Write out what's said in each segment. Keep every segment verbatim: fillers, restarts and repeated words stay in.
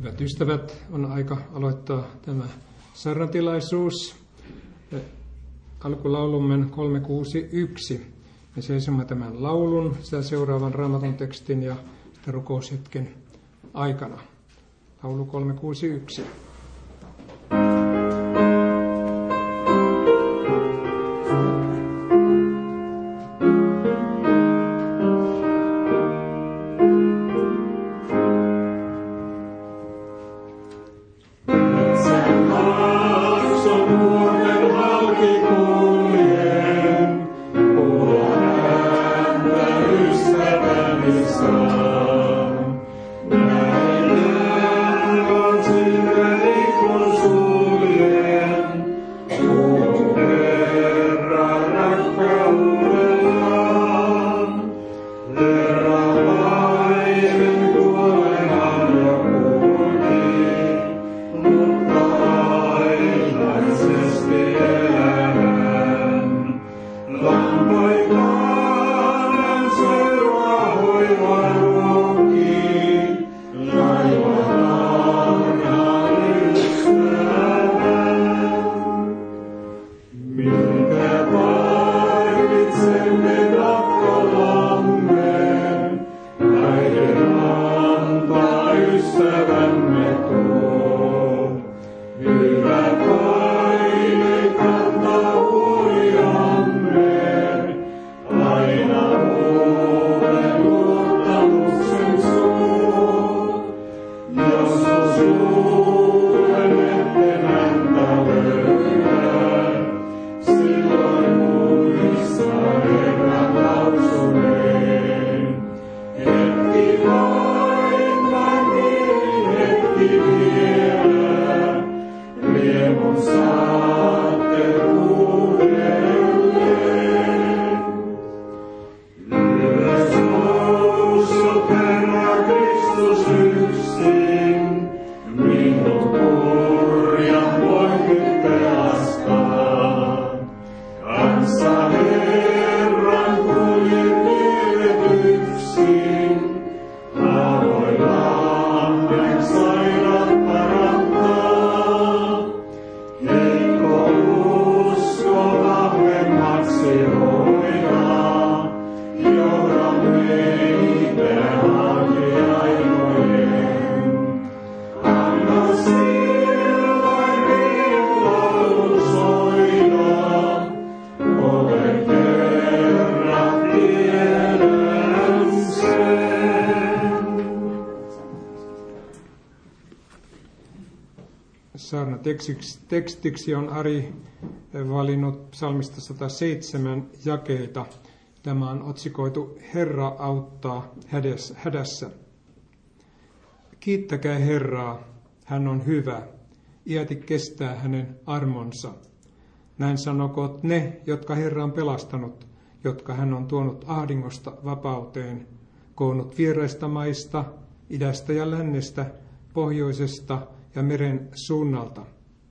Hyvät ystävät, on aika aloittaa tämä saarnatilaisuus. Alkulaulumme kolme kuusi yksi. Me seisomme tämän laulun, sitä seuraavan raamatun tekstin ja sitä rukoushetken aikana. Laulu kolme kuusi yksi. Tekstiksi on Ari valinnut psalmista sata seitsemän jakeita. Tämä on otsikoitu Herra auttaa hädässä. Kiittäkää Herraa, hän on hyvä, iäti kestää hänen armonsa. Näin sanokoot ne, jotka Herra on pelastanut, jotka hän on tuonut ahdingosta vapauteen, koonnut vieraista maista, idästä ja lännestä, pohjoisesta ja meren suunnalta.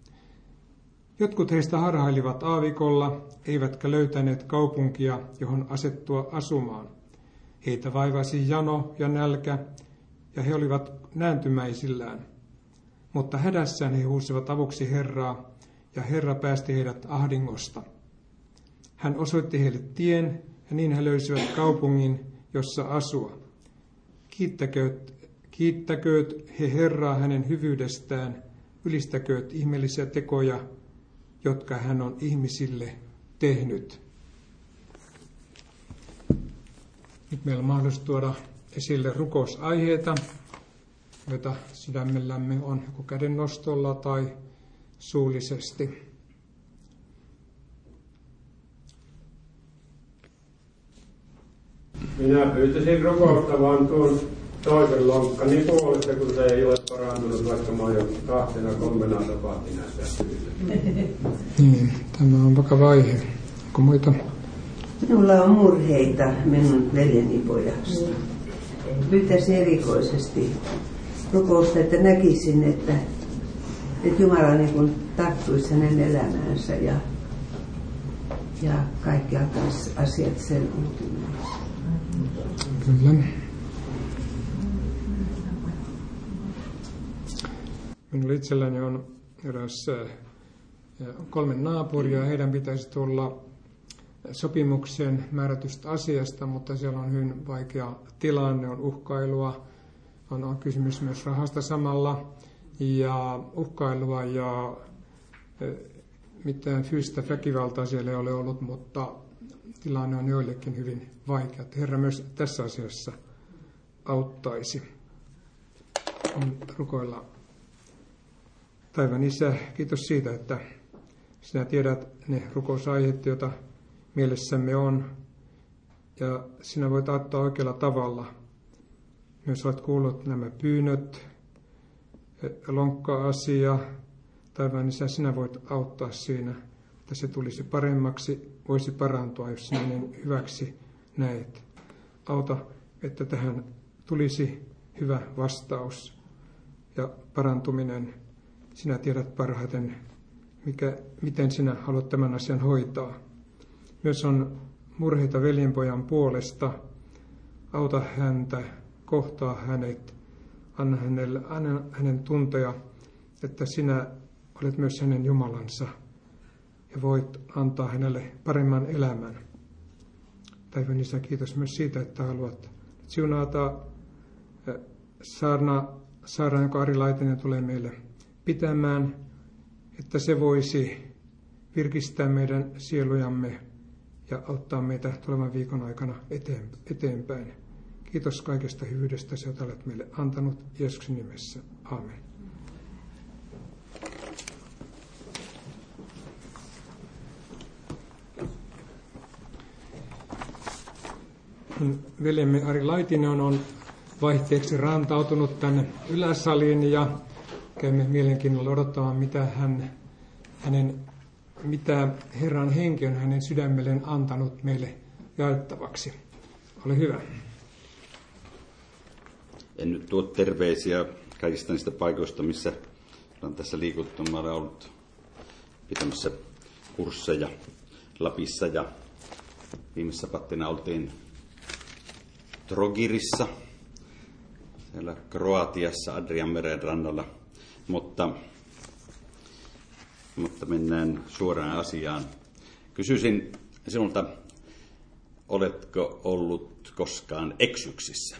Jotkut heistä harhailivat aavikolla, eivätkä löytäneet kaupunkia, johon asettua asumaan. Heitä vaivasi jano ja nälkä, ja he olivat nääntymäisillään. Mutta hädässään he huusivat avuksi Herraa, ja Herra päästi heidät ahdingosta. Hän osoitti heille tien, ja niin he löysivät kaupungin, jossa asua. Kiittäkööt, kiittäkööt he Herraa hänen hyvyydestään, ylistäkööt ihmeellisiä tekoja, jotka hän on ihmisille tehnyt. Nyt meillä on mahdollisuus tuoda esille rukousaiheita, joita sydämellämme on joko käden nostolla tai suullisesti. Minä pyytäisin rukouttamaan tuon toisen lonkkani puolesta, kun se ei ole parantunut, vaikka mä oon jo kahtena kolmena tapahtina sitä pyytänyt. Niin, tämä on vakava aihe. Onko muita? Minulla on murheita minun veljeni pojasta. Pyytäisin erikoisesti rukousta, että näkisin, että, että Jumala niin kuin tarttuisi hänen elämäänsä ja, ja kaikki alkaisi asiat selviytymään. Kyllä. Minulla itselläni on eräs kolme naapuria, heidän pitäisi tulla sopimukseen määrätystä asiasta, mutta siellä on hyvin vaikea tilanne, on uhkailua, on, on kysymys myös rahasta samalla, ja uhkailua ja mitään fyysistä väkivaltaa siellä ei ole ollut, mutta tilanne on joillekin hyvin vaikea. Herra myös tässä asiassa auttaisi. Rukoillaan. Taivaan Isä, kiitos siitä, että sinä tiedät ne rukousaiheet, joita mielessämme on, ja sinä voit auttaa oikealla tavalla. Myös olet kuullut nämä pyynnöt, lonkka-asia. Taivaan Isä, sinä voit auttaa siinä, että se tulisi paremmaksi, voisi parantua, jos sinä niin hyväksi näet. Auta, että tähän tulisi hyvä vastaus ja parantuminen. Sinä tiedät parhaiten, mikä, miten sinä haluat tämän asian hoitaa. Myös on murheita veljenpojan puolesta. Auta häntä, kohtaa hänet, anna hänelle, anna hänen tuntea, että sinä olet myös hänen Jumalansa ja voit antaa hänelle paremman elämän. Taivaan Isä, kiitos myös siitä, että haluat siunata saarna, saarna, joka Ari Laitinen tulee meille pitämään, että se voisi virkistää meidän sielujamme ja auttaa meitä tulevan viikon aikana eteenpäin. Kiitos kaikesta hyvyydestä, jota olet meille antanut Jeesuksen nimessä. Aamen. Veljemme Ari Laitinen on vaihteeksi rantautunut tänne yläsaliin ja käymme mielenkiinnolla odottamaan, mitä, hän, hänen, mitä Herran henki on hänen sydämelleen antanut meille jaettavaksi. Ole hyvä. En nyt tuo terveisiä kaikista niistä paikoista, missä olen tässä liikuttu. Mä olen ollut pitämässä kursseja Lapissa ja viime sapattina oltiin Trogirissa, siellä Kroatiassa Adrianmeren rannalla, mutta, mutta mennään suoraan asiaan. Kysyisin sinulta, oletko ollut koskaan eksyksissä?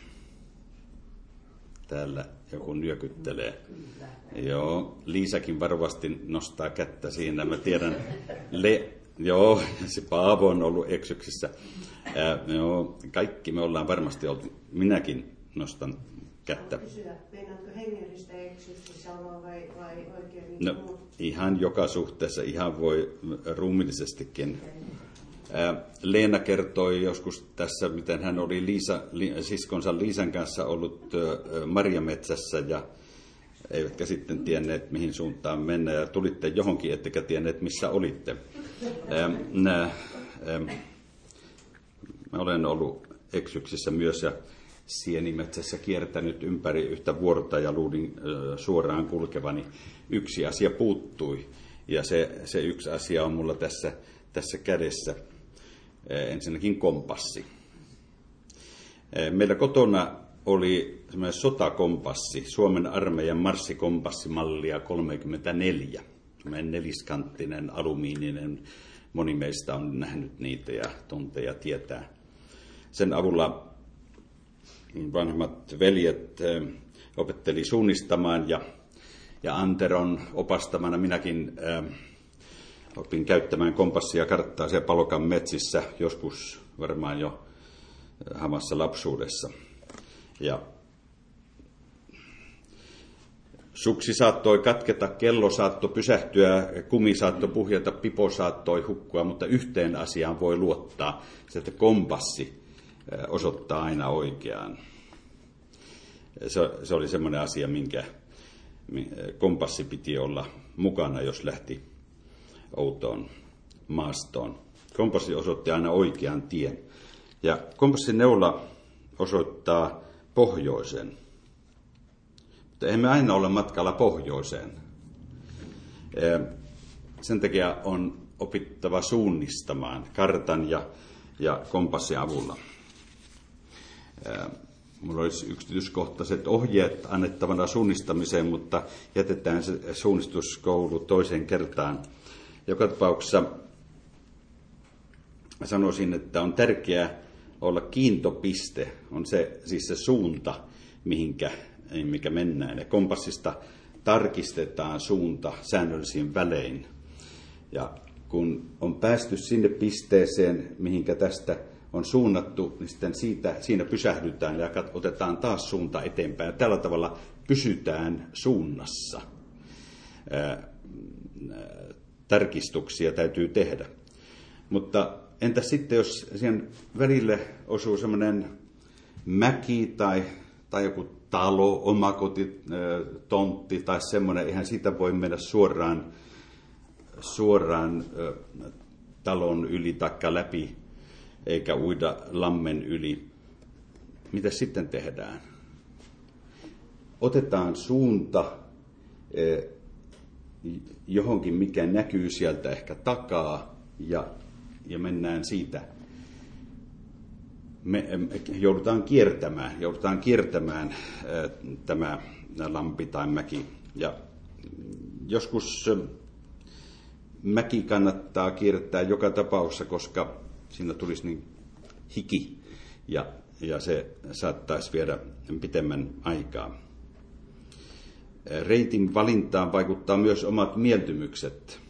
Täällä joku nyökyttelee. Joo, Liisakin varovasti nostaa kättä siinä. Mä tiedän, Le, joo, se Paavo on ollut eksyksissä. Ää, joo, kaikki me ollaan varmasti oltu. Minäkin nostan kättä. Kysyä, meinaatko hengellistä eksyksissä olla vai, vai oikein? No, ihan joka suhteessa, ihan voi ruumillisestikin. Leena kertoi joskus tässä, miten hän oli Liisa, siskonsa Liisan kanssa ollut marjametsässä ja eivätkä sitten tienneet, mihin suuntaan mennä. Ja tulitte johonkin, ettekä tienneet, missä olitte. Mä olen ollut eksyksissä myös ja sienimetsässä kiertänyt ympäri yhtä vuorta ja luulin suoraan kulkevani. Yksi asia puuttui ja se, se yksi asia on mulla tässä, tässä kädessä. Ensinnäkin kompassi. Meillä kotona oli semmoinen sotakompassi, Suomen armeijan marssikompassimallia kolmekymmentäneljä. Semmoinen neliskanttinen, alumiininen. Moni meistä on nähnyt niitä ja tuntee ja tietää. Sen avulla vanhemmat veljet opetteli suunnistamaan ja, ja Anteron opastamana minäkin opin käyttämään kompassia ja karttaa siellä Palokan metsissä, joskus varmaan jo hamassa lapsuudessa. Ja suksi saattoi katketa, kello saattoi pysähtyä, kumi saattoi puhjeta, pipo saattoi hukkua, mutta yhteen asiaan voi luottaa, se, että kompassi osoittaa aina oikeaan. Se, se oli semmoinen asia, minkä kompassi piti olla mukana, jos lähti outoon maastoon. Kompassi osoitti aina oikean tien. Ja kompassin neula osoittaa pohjoiseen. Mutta emme aina ole matkalla pohjoiseen. Sen takia on opittava suunnistamaan kartan ja, ja kompassin avulla. Minulla olisi yksityiskohtaiset ohjeet annettavana suunnistamiseen, mutta jätetään se suunnistuskoulu toiseen kertaan. Joka tapauksessa sanoisin, että on tärkeää olla kiintopiste, on se siis se suunta, mihinkä, mihinkä mennään. Ja kompassista tarkistetaan suunta säännöllisiin välein. Ja kun on päästy sinne pisteeseen, mihinkä tästä on suunnattu, niin sitten siitä, siinä pysähdytään ja otetaan taas suunta eteenpäin. Ja tällä tavalla pysytään suunnassa. Ää, tarkistuksia täytyy tehdä. Mutta entä sitten, jos siihen välille osuu semmoinen mäki tai, tai joku talo, omakoti, tontti tai semmoinen, eihän siitä voi mennä suoraan, suoraan talon yli taikka läpi, eikä uida lammen yli. Mitä sitten tehdään? Otetaan suunta johonkin, mikä näkyy sieltä ehkä takaa, ja, ja mennään siitä. Me, me joudutaan kiertämään, joudutaan kiertämään ää, tämä lampi tai mäki. Ja joskus mäki kannattaa kiertää joka tapauksessa, koska siinä tulisi niin hiki, ja, ja se saattaisi viedä pitemmän aikaa. Reitin valintaan vaikuttaa myös omat mieltymykset.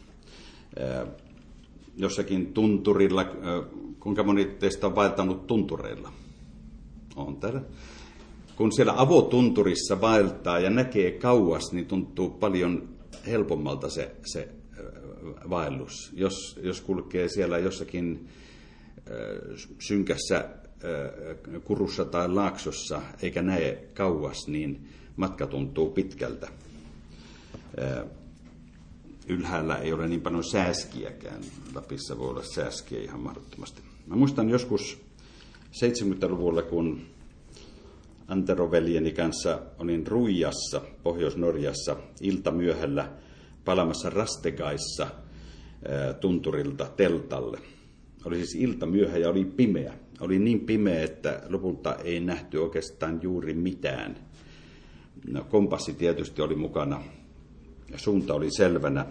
Jossakin tunturilla, kuinka moni teistä on vaeltanut tuntureilla? On täällä. Kun siellä avotunturissa vaeltaa ja näkee kauas, niin tuntuu paljon helpommalta se, se vaellus. Jos, jos kulkee siellä jossakin synkässä kurussa tai laaksossa eikä näe kauas, niin matka tuntuu pitkältä. Ylhäällä ei ole niin paljon sääskiäkään. Lapissa voi olla sääskiä ihan mahdottomasti. Mä muistan joskus seitsemänkymmentäluvulla, kun Antero-veljeni kanssa olin Ruijassa, Pohjois-Norjassa, iltamyöhällä palamassa Rastegaissa tunturilta teltalle. Oli siis iltamyöhä ja oli pimeä. Oli niin pimeä, että lopulta ei nähty oikeastaan juuri mitään. No, kompassi tietysti oli mukana ja suunta oli selvänä.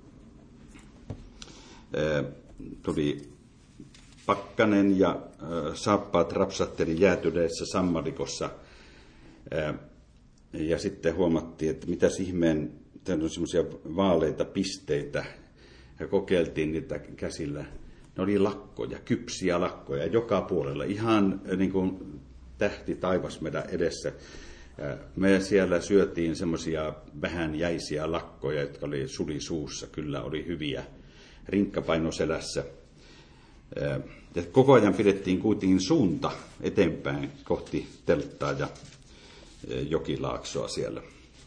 E, tuli pakkanen ja e, saappaat rapsahteli jäätyneessä sammalikossa. E, ja sitten huomattiin, että mitäs ihmeen, täällä on semmoisia vaaleita pisteitä ja kokeiltiin niitä käsillä. Ne oli lakkoja, kypsiä lakkoja joka puolella, ihan niin kuin tähti taivas meidän edessä. Me siellä syötiin semmoisia vähän jäisiä lakkoja, jotka oli suli suussa, kyllä oli hyviä, rinkkapaino selässä. Ja koko ajan pidettiin kuitenkin suunta eteenpäin kohti telttaa ja jokilaaksoa siellä.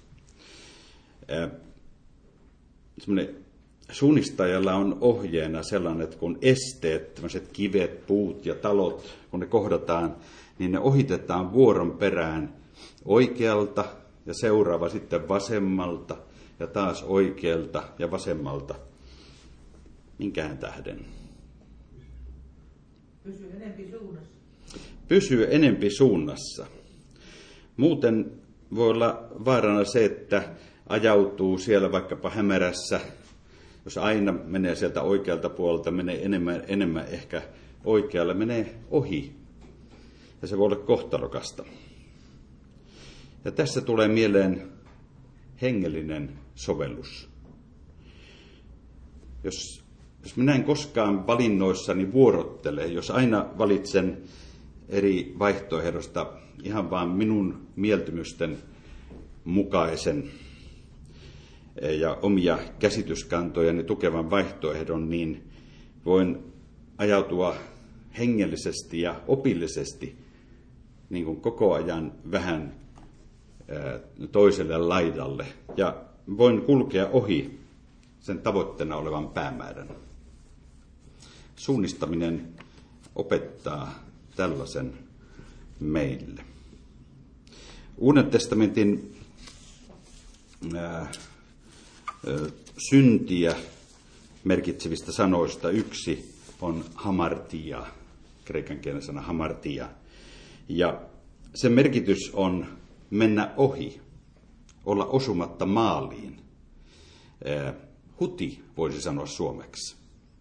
Semmoinen suunnistajalla on ohjeena sellainen, että kun esteet, tämmöiset kivet, puut ja talot, kun ne kohdataan, niin ne ohitetaan vuoron perään oikealta ja seuraava sitten vasemmalta ja taas oikealta ja vasemmalta. Minkähän tähden? Pysyy enempi suunnassa. Pysyy enempi suunnassa. Muuten voi olla vaarana se, että ajautuu siellä vaikkapa hämärässä. Jos aina menee sieltä oikealta puolelta, menee enemmän, enemmän ehkä oikealle, menee ohi. Ja se voi olla kohtalokasta. Ja tässä tulee mieleen hengellinen sovellus. Jos, jos minä en koskaan valinnoissani vuorottele, jos aina valitsen eri vaihtoehdosta ihan vaan minun mieltymysten mukaisen ja omia käsityskantojani tukevan vaihtoehdon, niin voin ajautua hengellisesti ja opillisesti niin kuin koko ajan vähän toiselle laidalle. Ja voin kulkea ohi sen tavoitteena olevan päämäärän. Suunnistaminen opettaa tällaisen meille. Uuden testamentin ää, syntiä merkitsevistä sanoista yksi on hamartia, kreikan kielen sana hamartia. Ja sen merkitys on mennä ohi, olla osumatta maaliin. Huti voisi sanoa suomeksi.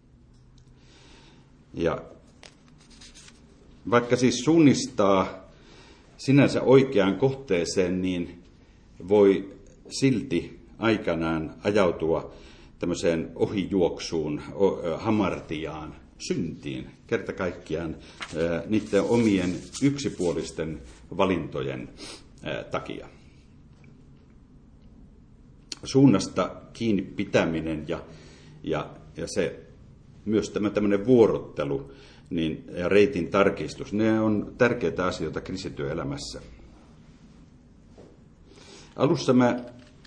Ja vaikka siis suunnistaa sinänsä oikeaan kohteeseen, niin voi silti aikanaan ajautua tämmöiseen ohijuoksuun, hamartiaan, syntiin, kerta kaikkiaan niiden omien yksipuolisten valintojen takia. Suunnasta kiinni pitäminen ja, ja, ja se, myös tämä tämmöinen vuorottelu niin, ja reitin tarkistus, ne on tärkeitä asioita kristityn elämässä. Alussa mä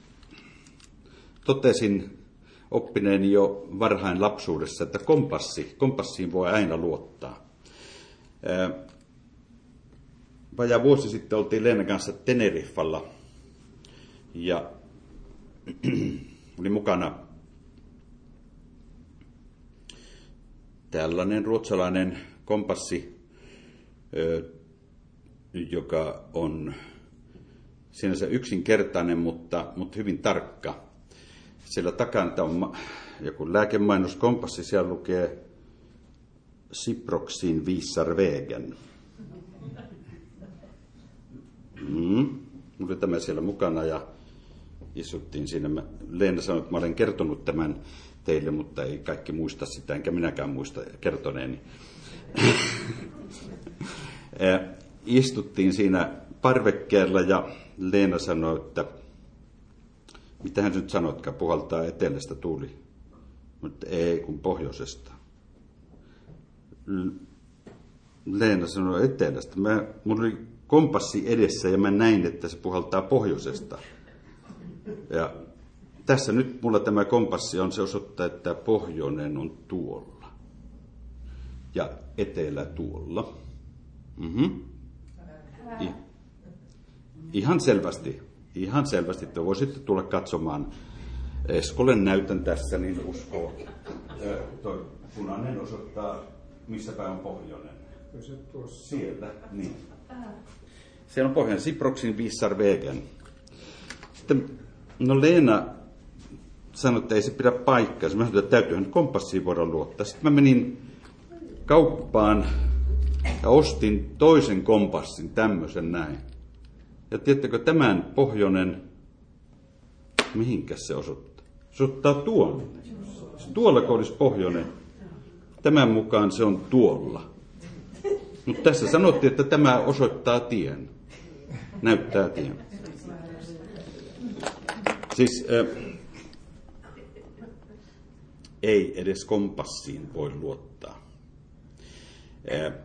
totesin oppineeni jo varhain lapsuudessa, että kompassi, kompassiin voi aina luottaa. Vajaa vuosi sitten oltiin Leenan kanssa Teneriffalla ja oli mukana tällainen ruotsalainen kompassi, joka on sinänsä yksinkertainen, mutta, mutta hyvin tarkka. Siellä takana on joku lääkemainoskompassi, siellä lukee Siproxin Vissarvägen. Mm. Mulla oli tämä siellä mukana ja istuttiin siinä. Leena sanoi, että mä olen kertonut tämän teille, mutta ei kaikki muista sitä, enkä minäkään muista kertoneeni. Istuttiin siinä parvekkeella ja Leena sanoi, että mitä hän nyt sanoitkaan, puhaltaa etelästä tuuli. Mutta ei, kun pohjoisesta. Leena sanoi etelästä. Mä, mulla oli kompassi edessä ja mä näin, että se puhaltaa pohjoisesta. Ja tässä nyt mulla tämä kompassi on, se osoittaa, että pohjoinen on tuolla. Ja etelä tuolla. Mm-hmm. I, ihan selvästi. Ihan selvästi, että voisitte tulla katsomaan. Eskolle näytän tässä, niin uskoo. Tuo punainen osoittaa, missä päin on pohjoinen. Se tuossa. Sieltä, niin. Siellä on pohjoinen, Siproxin Vissarvägen. Sitten, no Leena sanoi, että ei se pidä paikkaa. Mä sanoin, että täytyyhän kompassiin voida luottaa. Sitten mä menin kauppaan ja ostin toisen kompassin, tämmöisen näin. Ja tiedättekö, tämän pohjoinen, mihinkäs se osoittaa? Se osoittaa tuonne. Tuolla kun olisi pohjoinen, tämän mukaan se on tuolla. Mutta tässä sanottiin, että tämä osoittaa tien. Näyttää tien. Siis äh, ei edes kompassiin voi luottaa. Äh,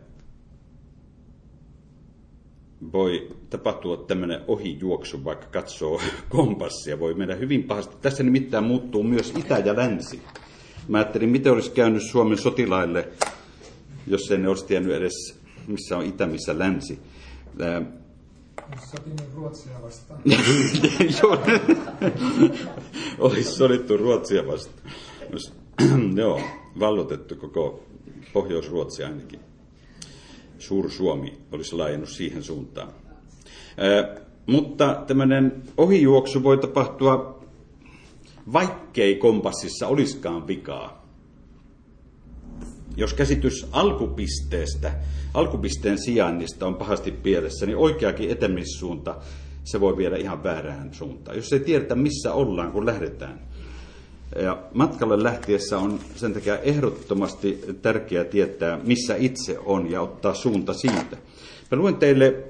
voi tapahtua tämmöinen ohijuoksu, vaikka katsoo kompassia. Voi mennä hyvin pahasti. Tässä nimittäin muuttuu myös itä ja länsi. Mä ajattelin, miten olisi käynyt Suomen sotilaille, jos ei ne olisi tiennyt edes, missä on itä, missä länsi. Sotimme Ruotsia vastaan. Joo, olisi sodittu Ruotsia vastaan. Joo, vallotettu koko Pohjois-Ruotsi ainakin. Suur-Suomi olisi laajennut siihen suuntaan. Ää, mutta tämmöinen ohijuoksu voi tapahtua, vaikkei kompassissa olisikaan vikaa. Jos käsitys alkupisteestä, alkupisteen sijainnista on pahasti pielessä, niin oikeakin etenemissuunta se voi viedä ihan väärään suuntaan. Jos ei tiedetä, missä ollaan, kun lähdetään. Ja matkalle lähtiessä on sen takia ehdottomasti tärkeää tietää, missä itse on ja ottaa suunta siitä. Mä luen teille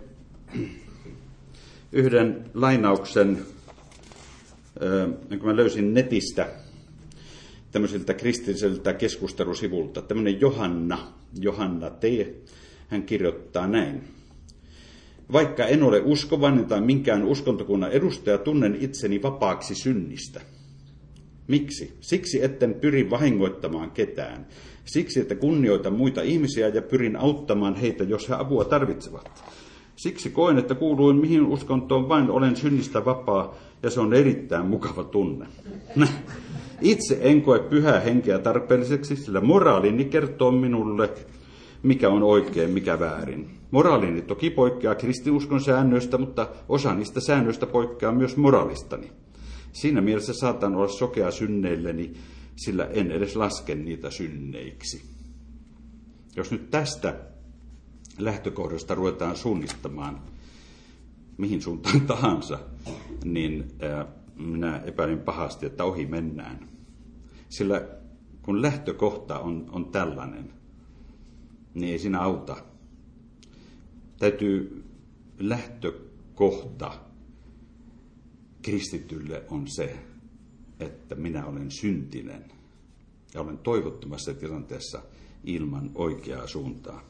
yhden lainauksen, jonka mä löysin netistä tämmöisiltä kristilliseltä keskustelusivulta. Tämmöinen Johanna, Johanna T. Hän kirjoittaa näin. Vaikka en ole uskovainen tai minkään uskontokunnan edustaja, tunnen itseni vapaaksi synnistä. Miksi? Siksi, etten pyri vahingoittamaan ketään. Siksi, että kunnioitan muita ihmisiä ja pyrin auttamaan heitä, jos he apua tarvitsevat. Siksi koen, että kuuluin mihin uskontoon vain olen synnistä vapaa, ja se on erittäin mukava tunne. Itse en koe pyhää henkeä tarpeelliseksi, sillä moraalini kertoo minulle, mikä on oikein, mikä väärin. Moraalini toki poikkeaa kristinuskon säännöistä, mutta osa niistä säännöistä poikkeaa myös moraalistani. Siinä mielessä saatan olla sokea synneilleni, sillä en edes laske niitä synneiksi. Jos nyt tästä lähtökohdasta ruvetaan suunnistamaan mihin suuntaan tahansa, niin äh, minä epäilen pahasti, että ohi mennään. Sillä kun lähtökohta on, on tällainen, niin ei siinä auta. Täytyy lähtökohta kristitylle on se, että minä olen syntinen ja olen toivottomassa tilanteessa ilman oikeaa suuntaa.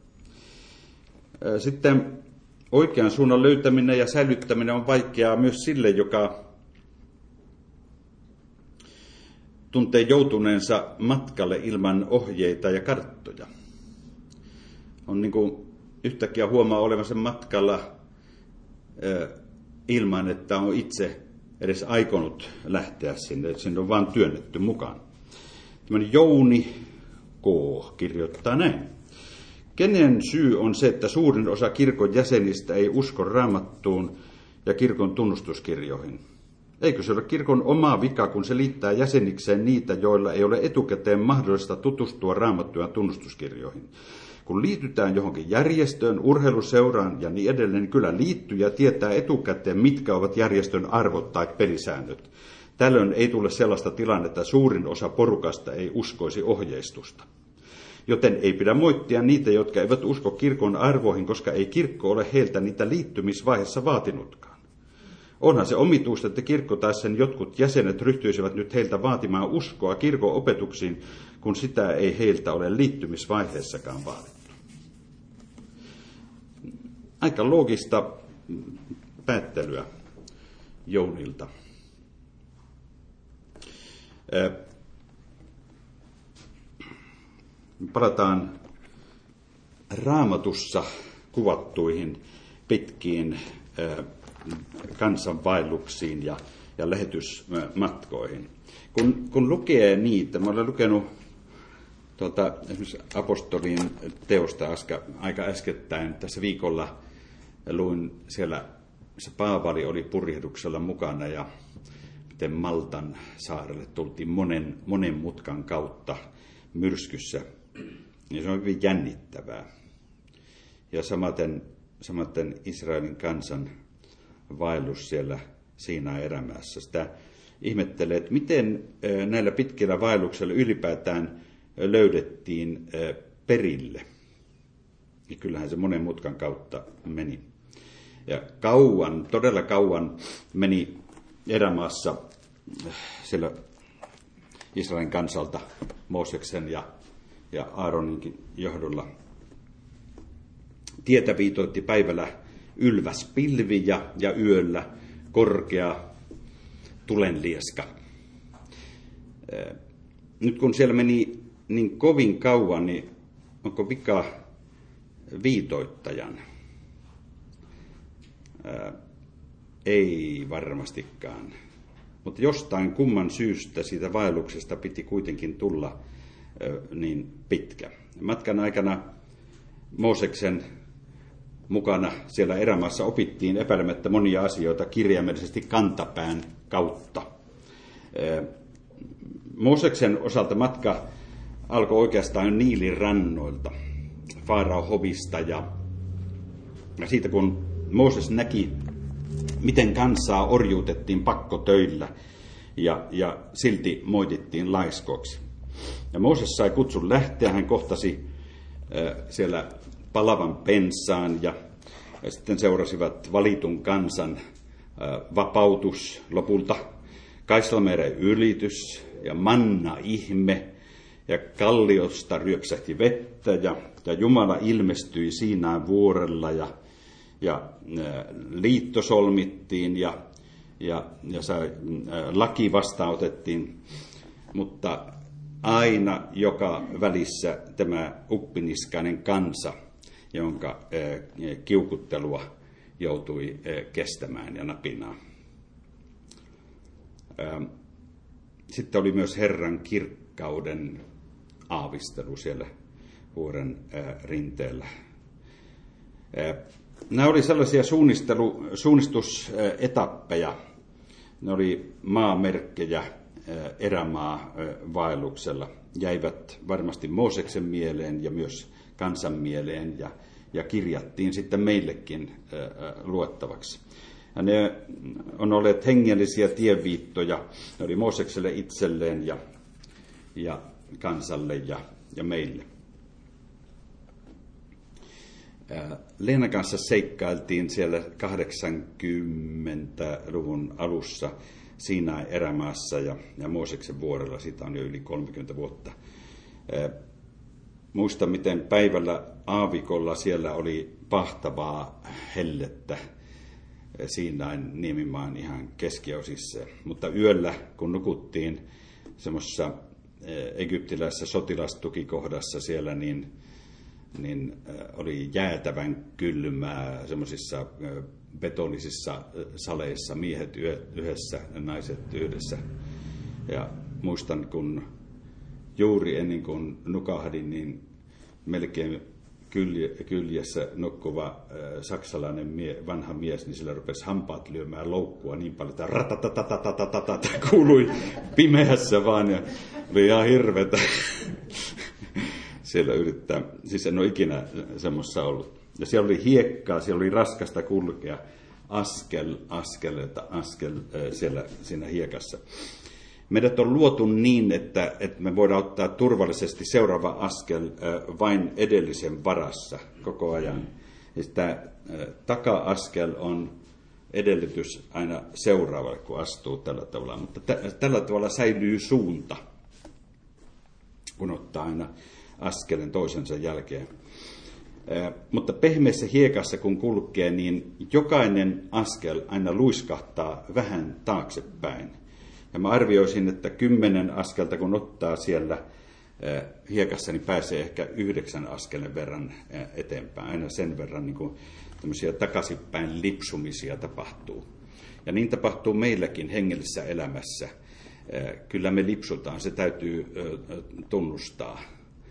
Sitten oikean suunnan löytäminen ja säilyttäminen on vaikeaa myös sille, joka tuntee joutuneensa matkalle ilman ohjeita ja karttoja. On niin kuin yhtäkkiä huomaa olevansa matkalla ilman, että on itse edes aikonut lähteä sinne. Sinne on vaan työnnetty mukaan. Tällainen Jouni K. kirjoittaa näin. Kenen syy on se, että suurin osa kirkon jäsenistä ei usko Raamattuun ja kirkon tunnustuskirjoihin? Eikö se ole kirkon oma vika, kun se liittää jäsenikseen niitä, joilla ei ole etukäteen mahdollista tutustua Raamattuun ja tunnustuskirjoihin? Kun liitytään johonkin järjestöön, urheiluseuraan ja niin edelleen, niin kyllä liittyjä tietää etukäteen, mitkä ovat järjestön arvot tai pelisäännöt. Tällöin ei tule sellaista tilannetta, että suurin osa porukasta ei uskoisi ohjeistusta. Joten ei pidä moittia niitä, jotka eivät usko kirkon arvoihin, koska ei kirkko ole heiltä niitä liittymisvaiheessa vaatinutkaan. Onhan se omituista, että kirkko tai sen jotkut jäsenet ryhtyisivät nyt heiltä vaatimaan uskoa kirkon opetuksiin, kun sitä ei heiltä ole liittymisvaiheessakaan vaadittu. Aika loogista päättelyä Jounilta. Palataan Raamatussa kuvattuihin pitkiin kansanvaelluksiin ja, ja lähetysmatkoihin. Kun, kun lukee niitä, mä olen lukenut tuota, esimerkiksi apostolien teosta äsken, aika äskettäin, tässä viikolla luin siellä, se Paavali oli purjehduksella mukana ja miten Maltan saarelle tultiin monen, monen mutkan kautta myrskyssä. Ja se on hyvin jännittävää. Ja samaten, samaten Israelin kansan vaellus siellä Siinain erämaassa. Sitä ihmettelee, että miten näillä pitkillä vaelluksilla ylipäätään löydettiin perille. Ja kyllähän se monen mutkan kautta meni. Ja kauan, todella kauan meni erämaassa siellä Israelin kansalta Mooseksen ja, ja Aaroninkin johdolla. Tietä viitoitti päivällä ylväs pilvi ja, ja yöllä korkea tulenlieska. Nyt kun siellä meni niin kovin kauan, niin onko vika viitoittajan? Ää, ei varmastikaan. Mutta jostain kumman syystä siitä vaelluksesta piti kuitenkin tulla ää, niin pitkä. Matkan aikana Mooseksen mukana siellä erämaassa opittiin epäilemättä monia asioita kirjaimellisesti kantapään kautta. Mooseksen osalta matka alkoi oikeastaan Niilin rannoilta, Faaraon hovista ja, ja siitä kun Mooses näki, miten kansaa orjuutettiin pakkotöillä ja, ja silti moitittiin laiskoiksi. Ja Mooses sai kutsun lähteä, hän kohtasi äh, siellä palavan pensaan ja, ja sitten seurasivat valitun kansan äh, vapautus lopulta, Kaislameren ylitys ja manna ihme ja kalliosta ryöpsähti vettä ja, ja Jumala ilmestyi Siinain vuorella ja, ja äh, liitto solmittiin ja, ja, ja sai, äh, laki vastaanotettiin, mutta aina joka välissä tämä uppiniskainen kansa, jonka äh, kiukuttelua joutui äh, kestämään ja napinaan. Äh, sitten oli myös Herran kirkkauden aavistelu siellä vuoren äh, rinteellä. Nämä oli sellaisia suunnistelu, suunnistusetappeja. Ne oli maamerkkejä erämaavaelluksella. Jäivät varmasti Mooseksen mieleen ja myös kansan mieleen ja, ja kirjattiin sitten meillekin luettavaksi. Ja ne on olleet hengellisiä tienviittoja. Ne oli Moosekselle itselleen ja, ja kansalle ja, ja meille. Leenan kanssa seikkailtiin siellä kahdeksankymmentäluvun alussa Siinain erämaassa ja, ja Mooseksen vuorella. Siitä on jo yli kolmekymmentä vuotta. Muistan, miten päivällä aavikolla siellä oli pahtavaa hellettä Siinain niemimaan ihan keskiosissa. Mutta yöllä, kun nukuttiin semmoisessa egyptiläisessä sotilastukikohdassa siellä, niin niin oli jäätävän kylmää semmoisissa betonisissa saleissa, miehet yhdessä ja naiset yhdessä. Ja muistan, kun juuri ennen kuin nukahdin, niin melkein kyljessä nukkuva saksalainen mie, vanha mies, niin sillä rupesi hampaat lyömään loukkua niin paljon, että ratatatatatatatata kuului pimeässä vaan, ja oli ihan hirvetä. Siellä yrittää, siis en ole ikinä semmoisessa ollut. Ja siellä oli hiekkaa, siellä oli raskasta kulkea askel, askel, askel siellä siinä hiekassa. Meidät on luotu niin, että, että me voidaan ottaa turvallisesti seuraava askel vain edellisen varassa koko ajan. Ja tämä taka-askel on edellytys aina seuraavalle, kun astuu tällä tavalla. Mutta t- tällä tavalla säilyy suunta, kun ottaa aina askelen toisensa jälkeen. Mutta pehmeässä hiekassa kun kulkee, niin jokainen askel aina luiskahtaa vähän taaksepäin. Ja mä arvioisin, että kymmenen askelta kun ottaa siellä hiekassa, niin pääsee ehkä yhdeksän askelen verran eteenpäin. Aina sen verran niin kuin tämmöisiä takaisinpäin lipsumisia tapahtuu. Ja niin tapahtuu meilläkin hengellisessä elämässä. Kyllä me lipsutaan, se täytyy tunnustaa.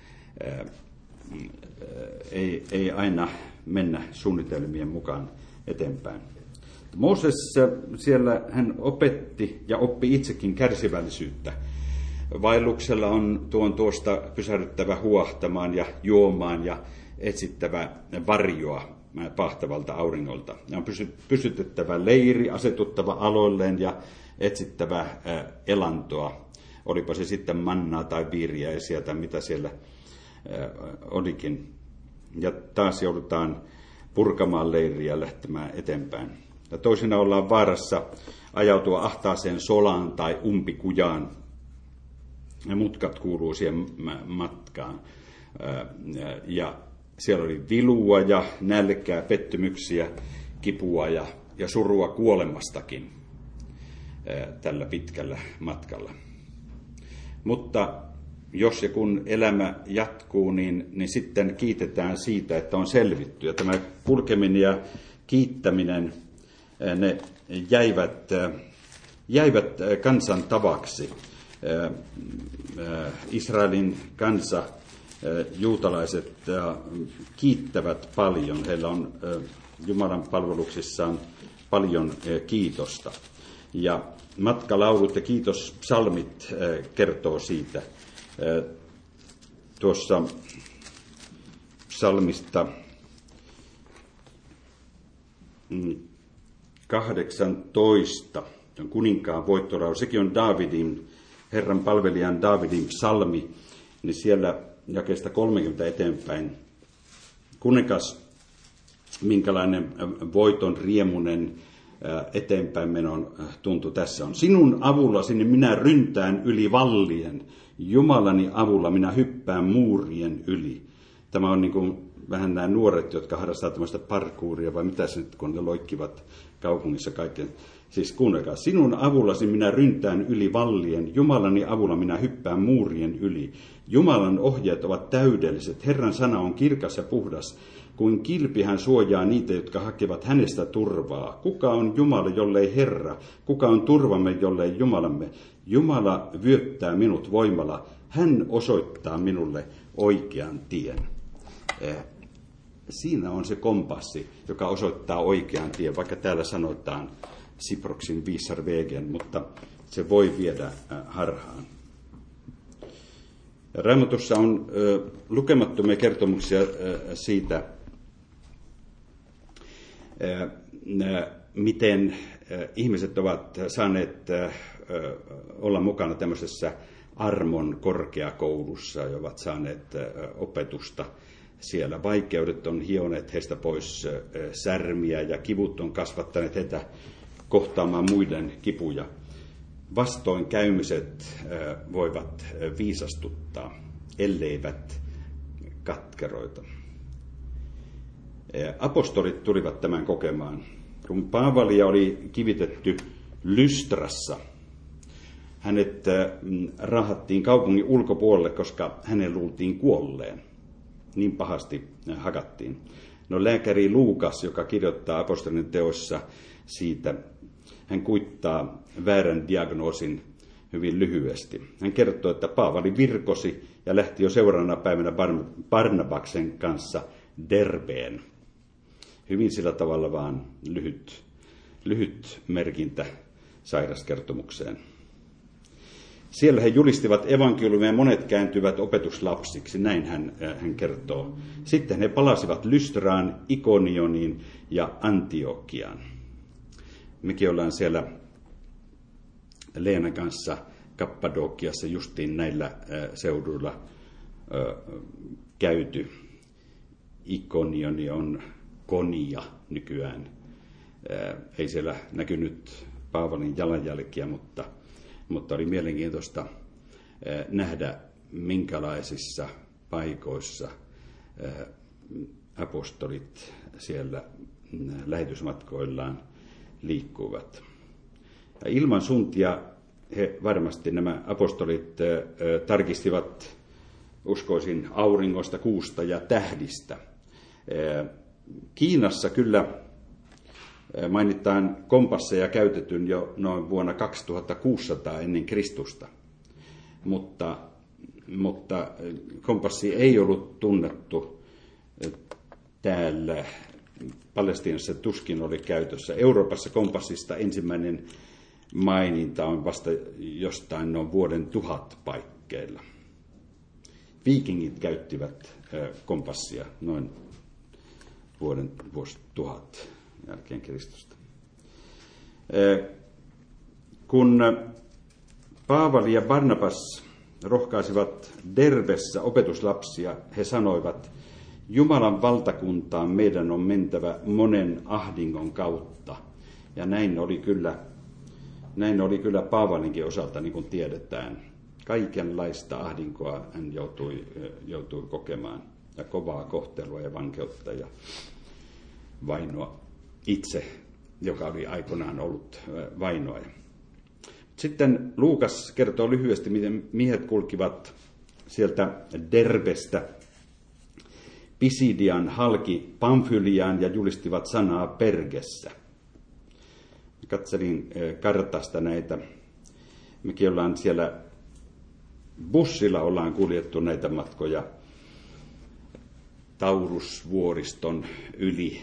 Ei, ei aina mennä suunnitelmien mukaan eteenpäin. Mooses siellä hän opetti ja oppi itsekin kärsivällisyyttä. Vaelluksella on tuon tuosta pysähdyttävä huohtamaan ja juomaan ja etsittävä varjoa pahtavalta auringolta. Ja on pysytettävä leiri, asetuttava aloilleen ja etsittävä elantoa. Olipa se sitten mannaa tai viiriäisiä tai mitä siellä olikin. Ja taas joudutaan purkamaan leiriä ja lähtemään eteenpäin. Ja toisena ollaan vaarassa ajautua ahtaaseen solaan tai umpikujaan. Ja mutkat kuuluu siihen matkaan. Ja siellä oli vilua ja nälkää, pettymyksiä, kipua ja, ja surua kuolemastakin tällä pitkällä matkalla. Mutta jos ja kun elämä jatkuu, niin, niin sitten kiitetään siitä, että on selvitty. Ja tämä kulkeminen ja kiittäminen, ne jäivät, jäivät kansan tavaksi. Israelin kansa, juutalaiset kiittävät paljon. Heillä on Jumalan palveluksissaan paljon kiitosta. Ja matkalaulut ja kiitospsalmit kertoo siitä. Tuossa psalmista kahdeksantoista, kuninkaan voittoraus, sekin on Daavidin, Herran palvelijan Daavidin psalmi, niin siellä jakeesta kolmekymmentä eteenpäin. Kuningas, minkälainen voiton riemunen eteenpäin menon tuntu tässä on. Sinun avullasi niin minä ryntään yli vallien, Jumalani avulla minä hyppään muurien yli. Tämä on niin kuin vähän nämä nuoret, jotka harrastavat tämmöistä parkouria, vai mitä se nyt, kun ne loikkivat kaupungissa kaiken. Siis kuunnelkaa, sinun avullasi minä ryntään yli vallien, Jumalani avulla minä hyppään muurien yli. Jumalan ohjeet ovat täydelliset, Herran sana on kirkas ja puhdas. Kuin kilpi hän suojaa niitä, jotka hakevat hänestä turvaa. Kuka on Jumala, jollei Herra? Kuka on turvamme, jollei Jumalamme? Jumala vyöttää minut voimalla. Hän osoittaa minulle oikean tien. siinä on se kompassi, joka osoittaa oikean tien, vaikka täällä sanotaan Siproksin visar vägen, mutta se voi viedä harhaan. Raamatussa on ö, lukemattomia kertomuksia ö, siitä, ö, miten ö, ihmiset ovat saaneet ö, olla mukana tämmöisessä armon korkeakoulussa ja ovat saaneet ö, opetusta. Siellä vaikeudet on hioneet heistä pois ö, särmiä ja kivut on kasvattaneet heitä kohtaamaan muiden kipuja. Vastoinkäymiset voivat viisastuttaa, elleivät katkeroita. Apostolit tulivat tämän kokemaan. Kun Paavalia oli kivitetty Lystrassa, hänet rahattiin kaupungin ulkopuolelle, koska hänen luultiin kuolleen. Niin pahasti hakattiin. No lääkäri Luukas, joka kirjoittaa apostolien teoissa siitä, hän kuittaa väärän diagnoosin hyvin lyhyesti. Hän kertoo, että Paavali virkosi ja lähti jo seuraavana päivänä Barnabaksen kanssa Derbeen. Hyvin sillä tavalla vaan lyhyt, lyhyt merkintä sairaskertomukseen. Siellä he julistivat evankeliumia ja monet kääntyivät opetuslapsiksi, näin hän, hän kertoo. Sitten he palasivat Lystraan, Ikonioniin ja Antiokiaan. Mekin ollaan siellä Leenan kanssa Kappadokiassa justiin näillä seuduilla käyty. Ikonioni on Konia nykyään. Ei siellä näkynyt Paavalin jalanjälkiä, mutta, mutta oli mielenkiintoista nähdä, minkälaisissa paikoissa apostolit siellä lähetysmatkoillaan liikkuvat. Ja ilman suntia he varmasti nämä apostolit tarkistivat, uskoisin, auringosta, kuusta ja tähdistä. Kiinassa kyllä mainitaan kompasseja käytetyn jo noin vuonna kaksituhattakuusisataa ennen Kristusta, mutta, mutta kompassi ei ollut tunnettu täällä. Palestiinassa tuskin oli käytössä. Euroopassa kompassista ensimmäinen maininta on vasta jostain noin vuoden tuhat paikkeilla. Viikingit käyttivät kompassia noin vuoden vuosituhat jälkeen Kristusta. Kun Paavali ja Barnabas rohkaisivat Derbessä opetuslapsia, he sanoivat, Jumalan valtakuntaan meidän on mentävä monen ahdingon kautta. Ja näin oli kyllä, näin oli kyllä Paavalinkin osalta, niin kuin tiedetään. Kaikenlaista ahdinkoa hän joutui, joutui kokemaan. Ja kovaa kohtelua ja vankeutta ja vainoa itse, joka oli aikoinaan ollut vainoaja. Sitten Luukas kertoo lyhyesti, miten miehet kulkivat sieltä Derbestä Pisidian halki Pamfyliaan ja julistivat sanaa Pergessä. Katselin kartasta näitä. Mekin ollaan siellä bussilla ollaan kuljettu näitä matkoja Taurusvuoriston yli.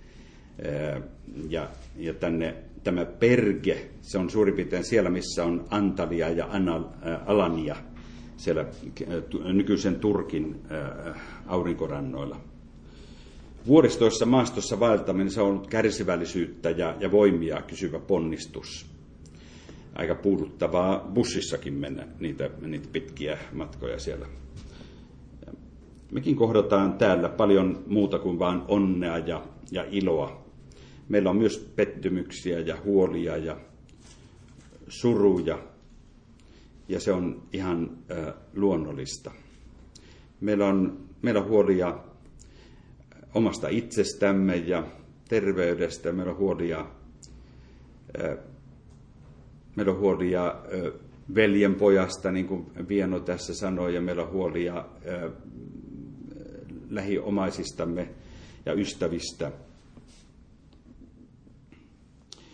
Ja, ja tänne tämä Perge, se on suurin piirtein siellä, missä on Antalya ja Alania, siellä nykyisen Turkin aurinkorannoilla. Vuoristoissa maastossa vaeltaminen, se on ollut kärsivällisyyttä ja, ja voimia kysyvä ponnistus. Aika puuduttavaa bussissakin mennä niitä, niitä pitkiä matkoja siellä. Ja mekin kohdataan täällä paljon muuta kuin vain onnea ja, ja iloa. Meillä on myös pettymyksiä ja huolia ja suruja. Ja se on ihan äh, luonnollista. Meillä on, meillä on huolia omasta itsestämme ja terveydestä. Meillä on huolia, äh, meillä on huolia äh, veljenpojasta, niin kuin Vieno tässä sanoi, ja meillä on huolia äh, lähiomaisistamme ja ystävistä.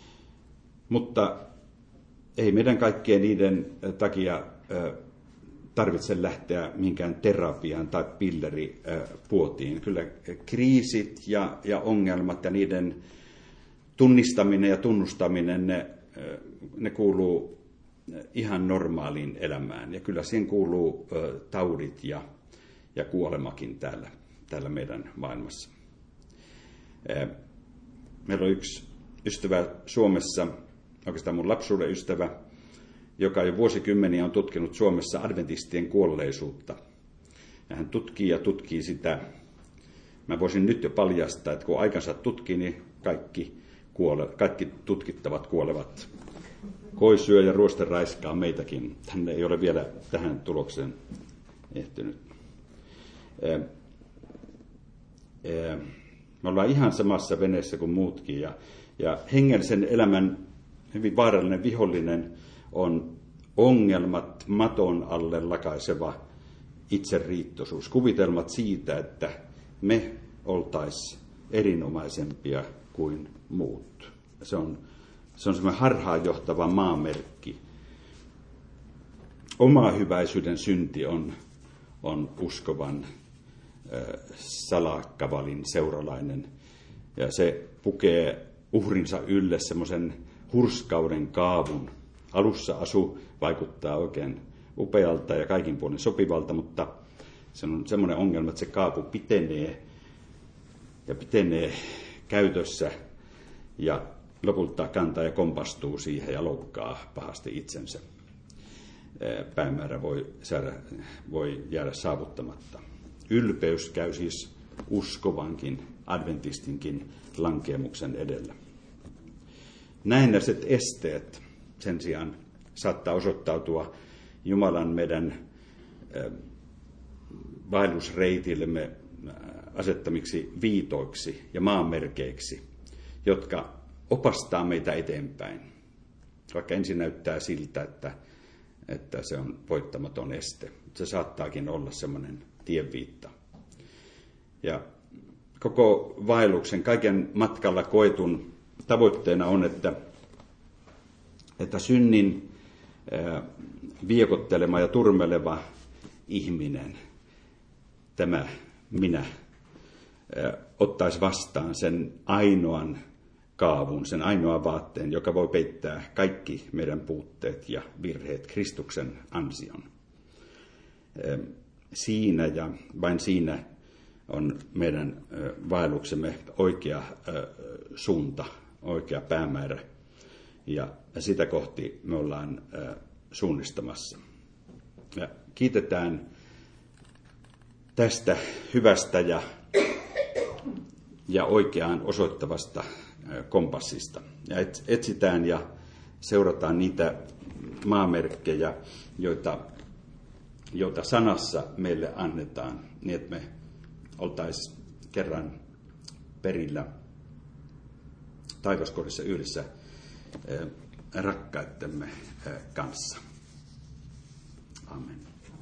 Mutta ei meidän kaikkien niiden takia tarvitse lähteä mihinkään terapiaan tai pilleripuotiin. Kyllä kriisit ja, ja ongelmat ja niiden tunnistaminen ja tunnustaminen, ne, ne kuuluu ihan normaaliin elämään. Ja kyllä siihen kuuluu taudit ja, ja kuolemakin täällä, täällä meidän maailmassa. Meillä on yksi ystävä Suomessa, oikeastaan mun lapsuuden ystävä, joka jo vuosikymmeniä on tutkinut Suomessa adventistien kuolleisuutta. Ja hän tutkii ja tutkii sitä. Mä voisin nyt jo paljastaa, että kun aikansa tutkii, niin kaikki, kuole, kaikki tutkittavat kuolevat. Koi syö ja ruoste raiskaa meitäkin. Hän ei ole vielä tähän tulokseen ehtinyt. Me ollaan ihan samassa veneessä kuin muutkin. Ja, ja hengellisen elämän hyvin vaarallinen vihollinen on ongelmat, maton alle lakaiseva itseriittoisuus. Kuvitelmat siitä, että me oltaisiin erinomaisempia kuin muut. Se on, se on semmoinen harhaanjohtava maamerkki. Oma hyväisyyden synti on, on uskovan äh, salakavalin seuralainen. Ja se pukee uhrinsa ylle semmoisen hurskauden kaavun. Alussa asu vaikuttaa oikein upealta ja kaikin puolin sopivalta, mutta se on semmoinen ongelma, että se kaapu pitenee ja pitenee käytössä ja lopulta kantaa ja kompastuu siihen ja loukkaa pahasti itsensä. Päämäärä voi, saada, voi jäädä saavuttamatta. Ylpeys käy siis uskovankin, adventistinkin lankeemuksen edellä. Näennäiset esteet sen sijaan saattaa osoittautua Jumalan meidän vaellusreitillemme asettamiksi viitoiksi ja maanmerkeiksi, jotka opastaa meitä eteenpäin. Vaikka ensin näyttää siltä, että, että se on voittamaton este. Se saattaakin olla semmoinen tienviitta. Ja koko vaelluksen, kaiken matkalla koetun tavoitteena on, että, että synnin ää, viekottelema ja turmeleva ihminen, tämä minä, ää, ottaisi vastaan sen ainoan kaavun, sen ainoan vaatteen, joka voi peittää kaikki meidän puutteet ja virheet Kristuksen ansion. Ää, siinä ja vain siinä on meidän vaelluksemme oikea suunta, oikea päämäärä, ja sitä kohti me ollaan suunnistamassa. Ja kiitetään tästä hyvästä ja, ja oikeaan osoittavasta kompassista. Ja etsitään ja seurataan niitä maamerkkejä, joita, joita sanassa meille annetaan, niin että me oltaisiin kerran perillä taivaskodissa yhdessä rakkaittemme kanssa. Amen.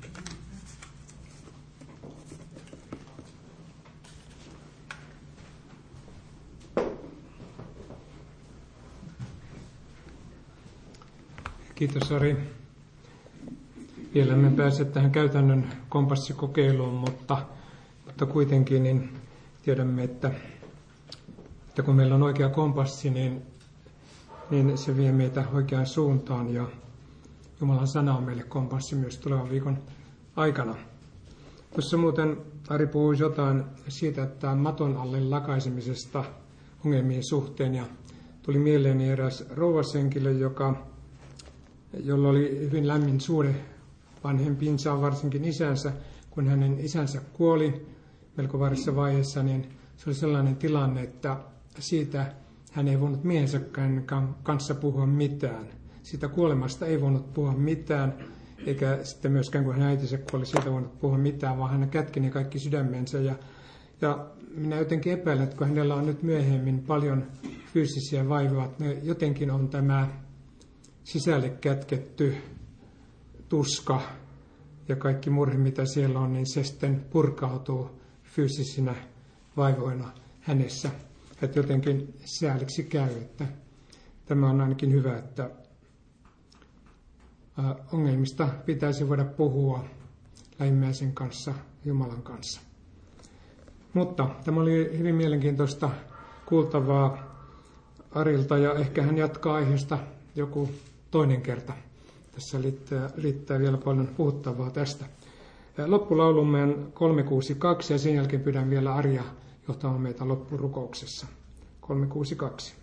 Kiitos Ari. Vielä emme pääse tähän käytännön kompassikokeiluun, mutta, mutta kuitenkin niin tiedämme, että, että kun meillä on oikea kompassi, niin, niin se vie meitä oikeaan suuntaan, ja Jumalan sana on meille kompassi myös tulevan viikon aikana. Tuossa muuten Ari puhui jotain siitä, että maton alle lakaisemisesta ongelmien suhteen, ja tuli mieleeni eräs rouvashenkilö, joka, jolla oli hyvin lämmin suhde vanhempiinsa, varsinkin isänsä. Kun hänen isänsä kuoli melko varissa vaiheessa, niin se oli sellainen tilanne, että siitä hän ei voinut miehensä kanssa puhua mitään. Siitä kuolemasta ei voinut puhua mitään, eikä sitten myöskään kun hän äitinsä kuoli, siitä voinut puhua mitään, vaan hän kätkeni kaikki sydämensä. Ja, ja minä jotenkin epäilen, että kun hänellä on nyt myöhemmin paljon fyysisiä vaivoja, että ne jotenkin on tämä sisälle kätketty tuska ja kaikki murhe, mitä siellä on, niin se sitten purkautuu fyysisinä vaivoina hänessä. Että jotenkin sääliksi käy, että tämä on ainakin hyvä, että ongelmista pitäisi voida puhua lähimmäisen kanssa, Jumalan kanssa. Mutta tämä oli hyvin mielenkiintoista kuultavaa Arilta, ja ehkä hän jatkaa aiheesta joku toinen kerta. Tässä riittää, riittää vielä paljon puhuttavaa tästä. Loppulaulumme on kolme kuusi kaksi, ja sen jälkeen pyydän vielä Aria johtamaan meitä loppurukouksessa. kolme kuusi kaksi.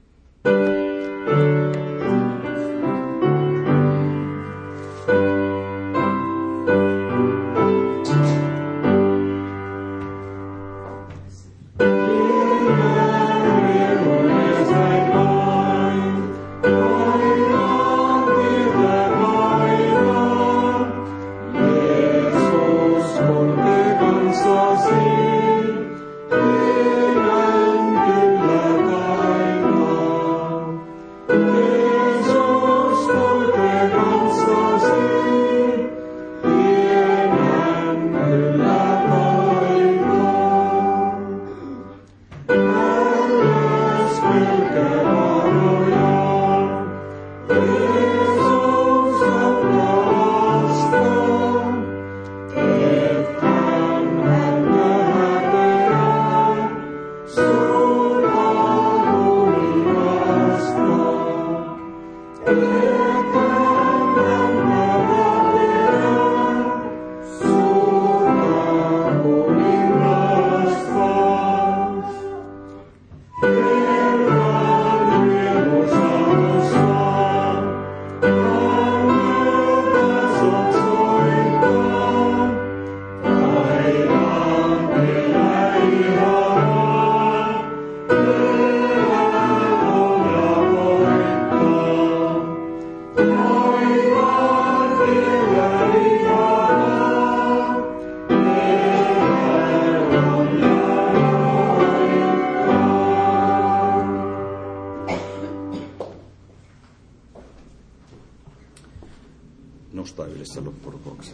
Nostaa yhdessä loppurukoukseen.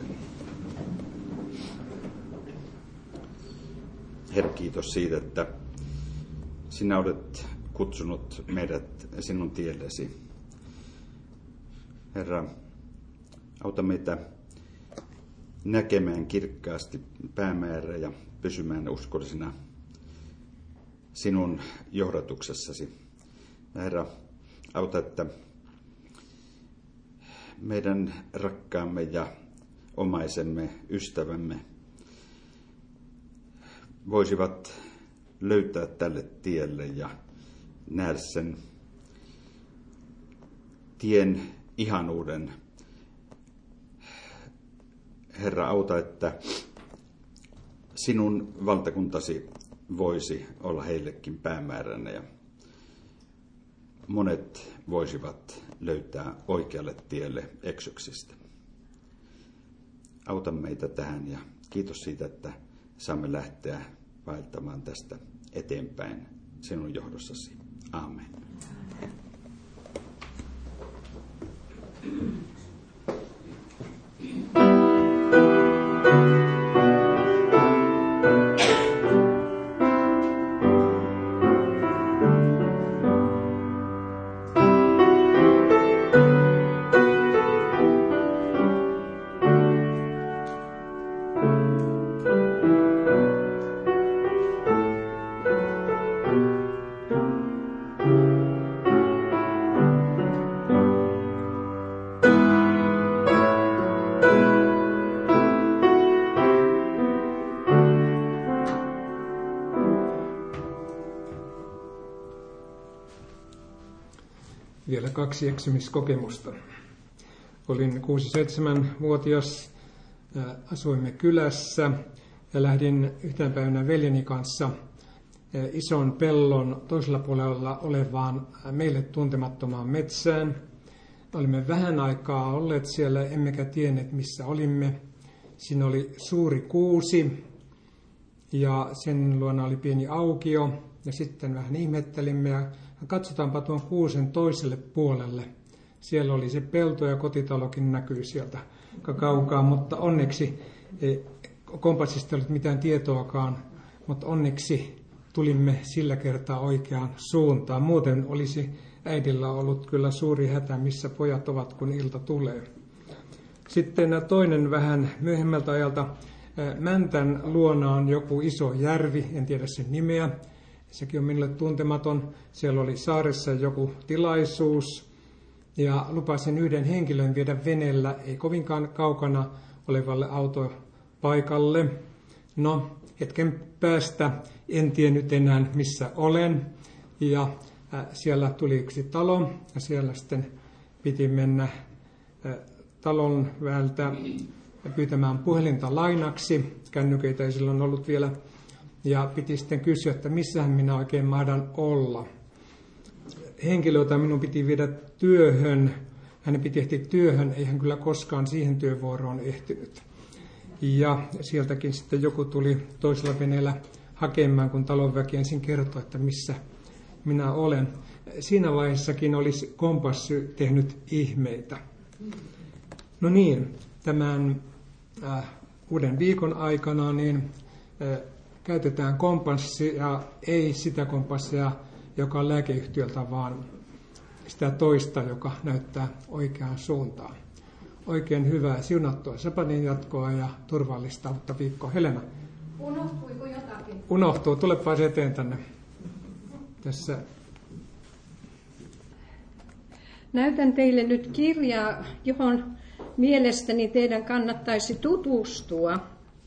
Herra, kiitos siitä, että sinä olet kutsunut meidät sinun tiellesi. Herra, auta meitä näkemään kirkkaasti päämäärä ja pysymään uskollisina sinun johdatuksessasi. Herra, auta, että meidän rakkaamme ja omaisemme, ystävämme voisivat löytää tälle tielle ja nähdä sen tien ihanuuden. Herra, auta, että sinun valtakuntasi voisi olla heillekin päämääränä ja monet voisivat löytää oikealle tielle eksyksistä. Auta meitä tähän ja kiitos siitä, että saamme lähteä vaeltamaan tästä eteenpäin sinun johdossasi. Aamen. Vielä kaksi eksymiskokemusta. Olin kuusi-seitsemänvuotias, asuimme kylässä ja lähdin yhtenä päivänä veljeni kanssa ison pellon toisella puolella olevaan meille tuntemattomaan metsään. Olimme vähän aikaa olleet siellä, emmekä tienneet missä olimme. Siinä oli suuri kuusi ja sen luona oli pieni aukio ja sitten vähän ihmettelimme ja katsotaanpa tuon kuusen toiselle puolelle. Siellä oli se pelto ja kotitalokin näkyy sieltä kaukaa, mutta onneksi kompassista ei ollut mitään tietoakaan, mutta onneksi tulimme sillä kertaa oikeaan suuntaan. Muuten olisi äidillä ollut kyllä suuri hätä, missä pojat ovat, kun ilta tulee. Sitten toinen vähän myöhemmältä ajalta. Mäntän luona on joku iso järvi, en tiedä sen nimeä. Sekin on minulle tuntematon. Siellä oli saaressa joku tilaisuus ja lupasin yhden henkilön viedä veneellä, ei kovinkaan kaukana olevalle autopaikalle. No, hetken päästä en tiennyt enää missä olen ja siellä tuli yksi talo ja siellä sitten piti mennä talon väeltä pyytämään puhelinta lainaksi. Kännyköitä ei silloin ollut vielä. Ja piti sitten kysyä, että missähän minä oikein mahdan olla. Henkilö, jota minun piti viedä työhön, hänen piti ehtiä työhön, ei hän kyllä koskaan siihen työvuoroon ehtinyt. Ja sieltäkin sitten joku tuli toisella veneellä hakemaan, kun talonväki ensin kertoi, että missä minä olen. Siinä vaiheessakin olisi kompassi tehnyt ihmeitä. No niin, tämän äh, uuden viikon aikana niin äh, käytetään kompassia, ei sitä kompassia, joka on lääkeyhtiöltä, vaan sitä toista, joka näyttää oikeaan suuntaan. Oikein hyvää siunattua sapatin jatkoa ja turvallista uutta viikkoa. Helena. Unohtuiko jotakin? Unohtuu. Tulepa eteen tänne. Tässä. Näytän teille nyt kirjaa, johon mielestäni teidän kannattaisi tutustua.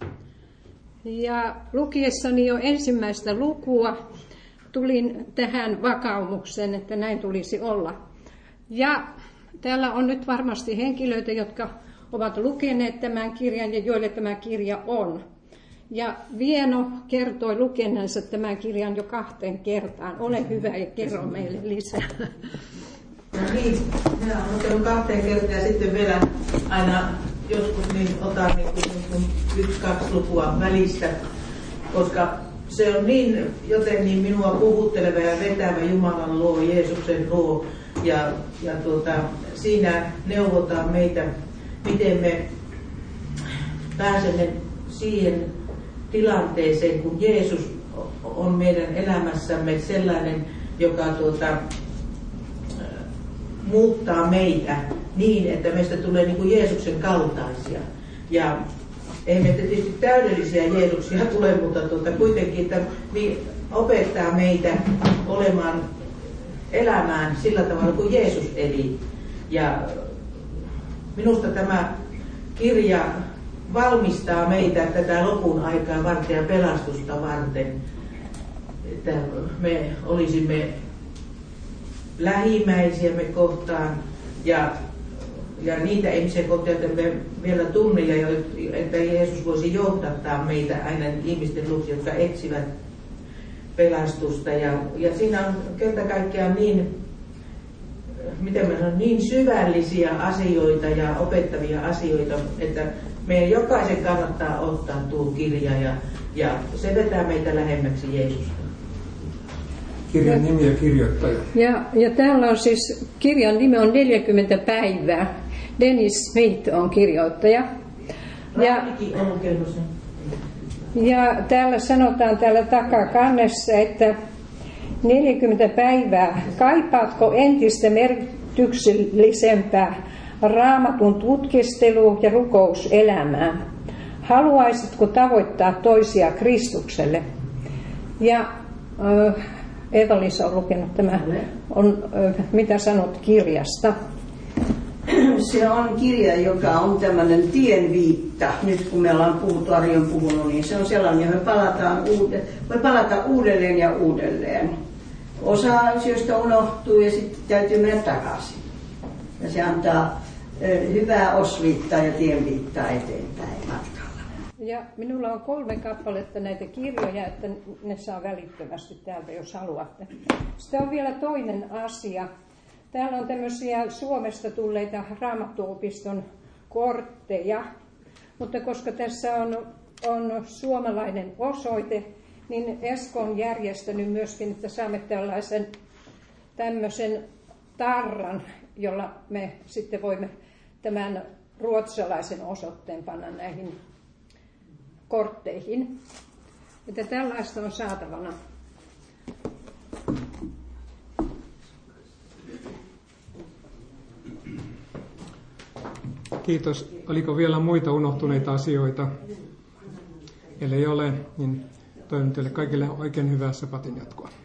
Ja lukiessani jo ensimmäistä lukua tulin tähän vakaumukseen, että näin tulisi olla. Ja täällä on nyt varmasti henkilöitä, jotka ovat lukeneet tämän kirjan ja joille tämä kirja on. Ja Vieno kertoi lukeneensa tämän kirjan jo kahteen kertaan. Ole hyvä ja kerro meille lisää. No niin, minä olen lukenut kahteen kertaan ja sitten vielä aina joskus niin otan niin kuin yksi, kaksi lukua välistä, koska se on niin jotenkin minua puhutteleva ja vetävä Jumalan luo, Jeesuksen luo. Ja, ja tuota, siinä neuvotaan meitä, miten me pääsemme siihen tilanteeseen, kun Jeesus on meidän elämässämme sellainen, joka tuota, muuttaa meitä niin, että meistä tulee niin kuin Jeesuksen kaltaisia. Ja ei meitä tietysti täydellisiä Jeesuksia tule, mutta tuota, kuitenkin että opettaa meitä olemaan, elämään sillä tavalla kuin Jeesus eli. Ja minusta tämä kirja valmistaa meitä tätä lopun aikaa varten ja pelastusta varten, että me olisimme lähimmäisiämme kohtaan ja, ja niitä ihmisiä kohtaan, että me vielä tunne ja että Jeesus voisi johdattaa meitä aina ihmisten luokse, jotka etsivät pelastusta. Ja, ja siinä on kerta kaikkiaan niin, miten mä sanon, niin syvällisiä asioita ja opettavia asioita, että meidän jokaisen kannattaa ottaa tuo kirja ja, ja se vetää meitä lähemmäksi Jeesusta. Kirjan nimi ja kirjoittaja. Ja, ja täällä on siis, kirjan nimi on neljäkymmentä päivää. Dennis Smith on kirjoittaja. Ja, ja täällä sanotaan täällä takakannessa, että neljäkymmentä päivää. Kaipaatko entistä merkityksellisempää Raamatun tutkiskelua ja rukouselämää? Haluaisitko tavoittaa toisia Kristukselle? Ja äh, Eva-Liisa on lukenut tämä. On, äh, mitä sanot kirjasta? Se on kirja, joka on tämmöinen tienviitta. Nyt kun me ollaan puhuttu, Ari on puhunut, niin se on sellainen, johon palataan uude, voi palata uudelleen ja uudelleen. Osa asioista unohtuu ja sitten täytyy mennä takaisin. Ja se antaa ö, hyvää osviittaa ja tienviittaa eteenpäin matkalla. Ja minulla on kolme kappaletta näitä kirjoja, että ne saa välittömästi täältä, jos haluatte. Sitten on vielä toinen asia. Täällä on tämmöisiä Suomesta tulleita Raamattuopiston kortteja, mutta koska tässä on, on suomalainen osoite, niin Esko on järjestänyt myöskin, että saamme tällaisen tämmöisen tarran, jolla me sitten voimme tämän ruotsalaisen osoitteen panna näihin kortteihin. Että tällaista on saatavana. kiitos. Oliko vielä muita unohtuneita asioita? Ellei ole, niin toivon teille kaikille oikein hyvää sabatin jatkoa.